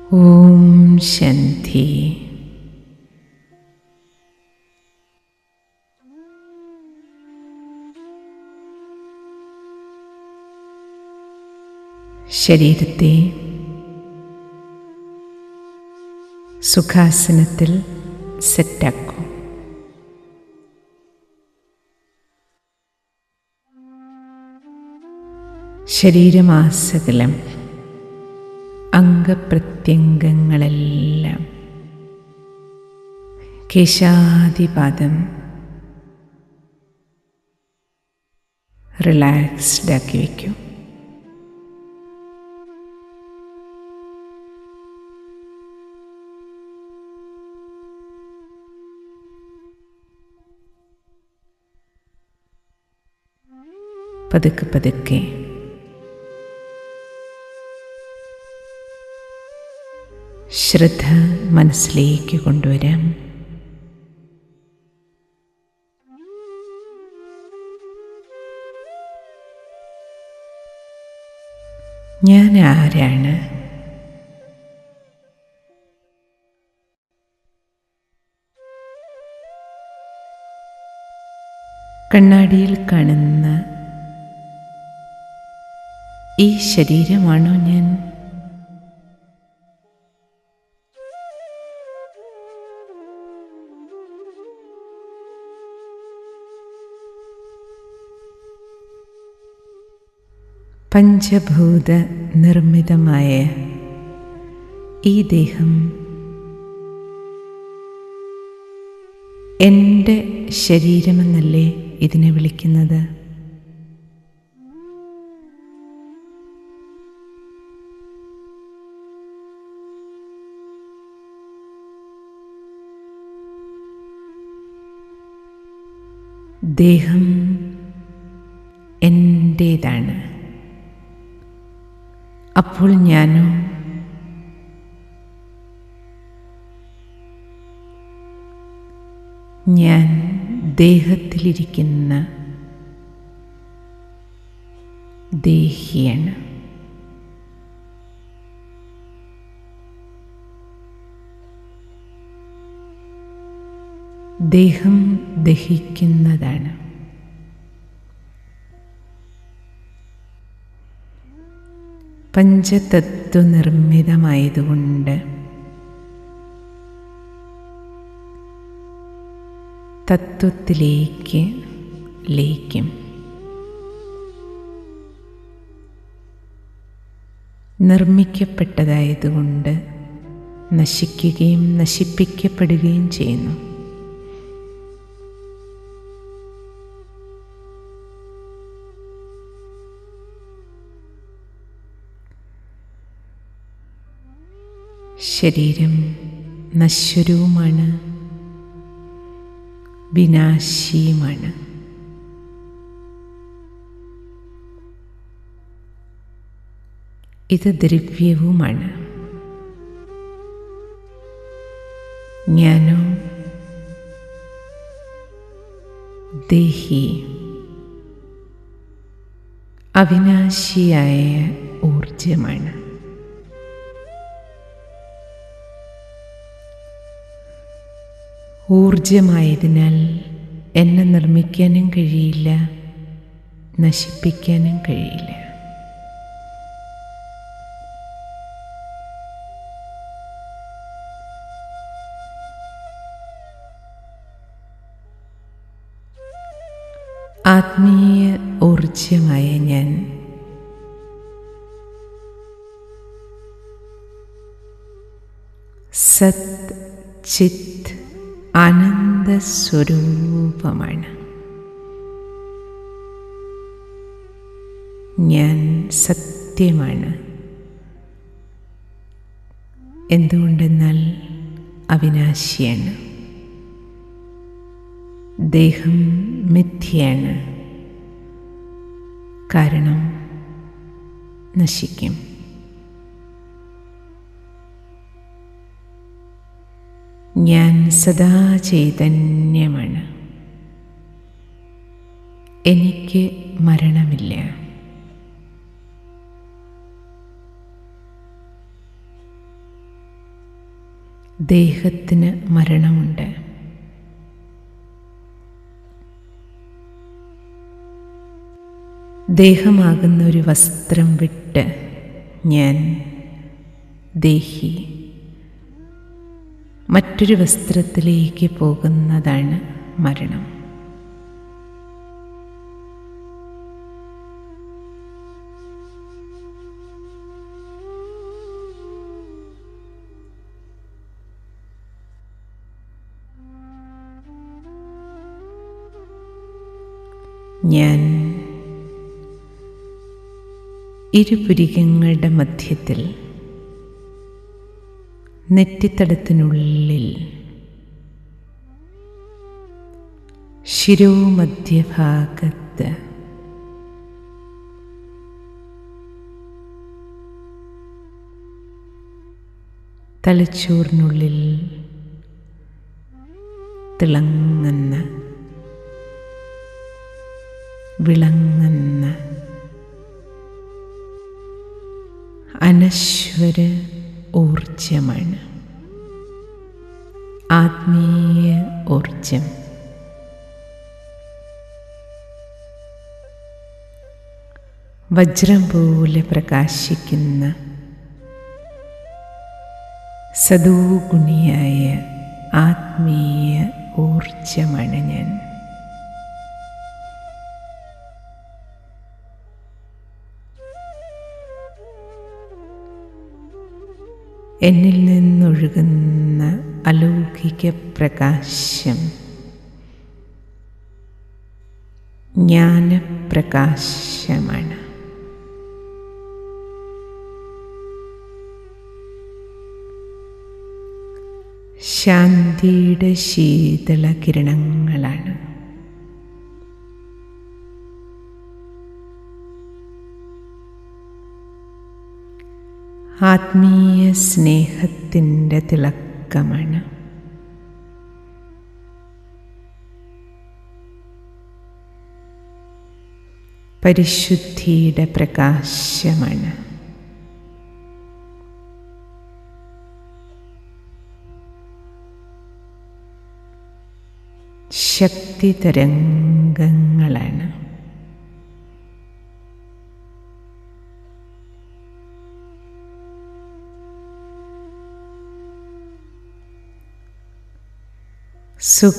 ഓം ശാന്തി. ശരീരത്തെ സുഖാസനത്തിൽ സെറ്റാക്കൂ. ശരീരമാസകലം അംഗപ്രത്യംഗങ്ങളെല്ലാം കേശാദിപാദം റിലാക്സ്ഡ് ആക്കി വയ്ക്കൂ. പതുക്കെ പതുക്കെ ശ്രദ്ധ മനസ്സിലേക്ക് കൊണ്ടുവരാം. ഞാൻ ആരാണ്? കണ്ണാടിയിൽ കാണുന്ന ഈ ശരീരമാണോ ഞാൻ? പഞ്ചഭൂത നിർമ്മിതമായ ഈ ദേഹം എൻ്റെ ശരീരമെന്നല്ലേ ഇതിനെ വിളിക്കുന്നത്? ദേഹം എൻ്റേതാണ്. അപ്പോൾ ഞാനോ? ഞാൻ ദേഹത്തിലിരിക്കുന്ന ദേഹിയാണ്. ദേഹം ദഹിക്കുന്നതാണ്. പഞ്ചതത്വ നിർമ്മിതമായതുകൊണ്ട് തത്വത്തിലേക്ക് ലയിക്കും. നിർമ്മിക്കപ്പെട്ടതായതുകൊണ്ട് നശിക്കുകയും നശിപ്പിക്കപ്പെടുകയും ചെയ്യുന്നു. ശരീരം നശ്വരവുമാണ്, വിനാശിയുമാണ്. ഇത് ദ്രവ്യവുമാണ്. ഞാനോ ദേഹി, അവിനാശിയായ ഊർജമാണ്. ഊർജമായതിനാൽ എന്നെ നിർമ്മിക്കാനും കഴിയില്ല, നശിപ്പിക്കാനും കഴിയില്ല. ആത്മീയ ഊർജമായ ഞാൻ സത് ചിത് ആനന്ദസ്വരൂപമാണ്. ഞാൻ സത്യമാണ്. എന്തുകൊണ്ടെന്നാൽ അവിനാശിയാണ്. ദേഹം മിഥ്യയാണ്, കാരണം നശിക്കും. ഞാൻ സദാ ചൈതന്യമാണ്. എനിക്ക് മരണമില്ല. ദേഹത്തിന് മരണമുണ്ട്. ദേഹമാകുന്ന ഒരു വസ്ത്രം വിട്ട് ഞാൻ ദേഹി മറ്റൊരു വസ്ത്രത്തിലേക്ക് പോകുന്നതാണ് മരണം. ഞാൻ ഇരുപുരികങ്ങളുടെ മധ്യത്തിൽ നെറ്റിത്തടത്തിനുള്ളിൽ ശിരോമധ്യഭാഗത്ത് തലച്ചോറിനുള്ളിൽ തിളങ്ങുന്ന വിളങ്ങുന്ന അനശ്വര ഊർജമാണ്, ആത്മീയ ഊർജം. വജ്രം പോലെ പ്രകാശിക്കുന്ന സദോഗുണിയായ ആത്മീയ ഊർജമാണ് ഞാൻ. എന്നിൽ നിന്നൊഴുകുന്ന അലൗകിക പ്രകാശം ജ്ഞാനപ്രകാശമാണ്. ശാന്തിയുടെ ശീതള കിരണങ്ങളാണ്. ആത്മീയ സ്നേഹത്തിൻ്റെ തിളക്കമാണ്. പരിശുദ്ധിയുടെ പ്രകാശമാണ്. ശക്തി തരംഗങ്ങളാണ്. സുഖ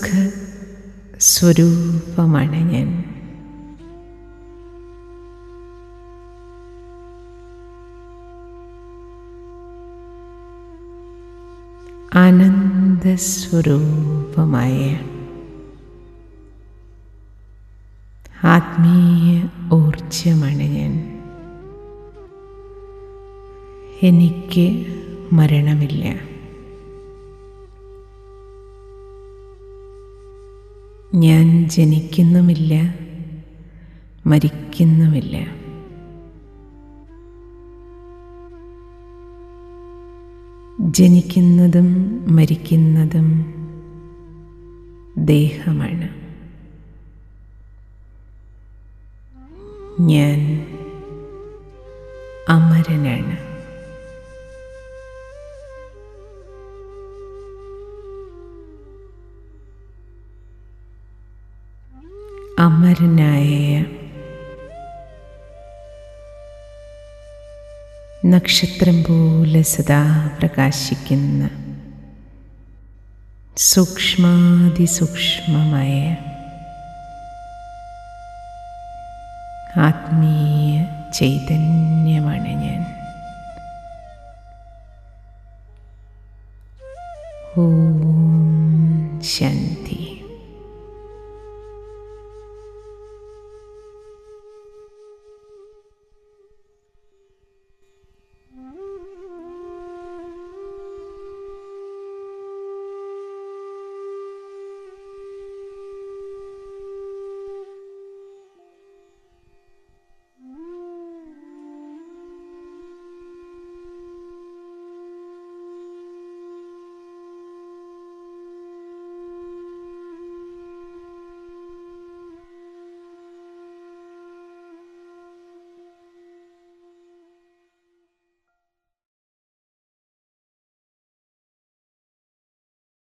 സ്വരൂപമാണ് ഞാൻ. ആനന്ദസ്വരൂപമായ ആത്മീയ ഊർജമാണ് ഞാൻ. എനിക്ക് മരണമില്ല. ഞാൻ ജനിക്കുന്നുമില്ല, മരിക്കുന്നുമില്ല. ജനിക്കുന്നതും മരിക്കുന്നതും ദേഹമാണ്. ഞാൻ അമരനാണ്. അമരനായ നക്ഷത്രം പോലെ സദാ പ്രകാശിക്കുന്ന സൂക്ഷ്മാതിസൂക്ഷ്മമായ ആത്മീയ ചൈതന്യമാണ് ഞാൻ. ഓം ശാന്തി.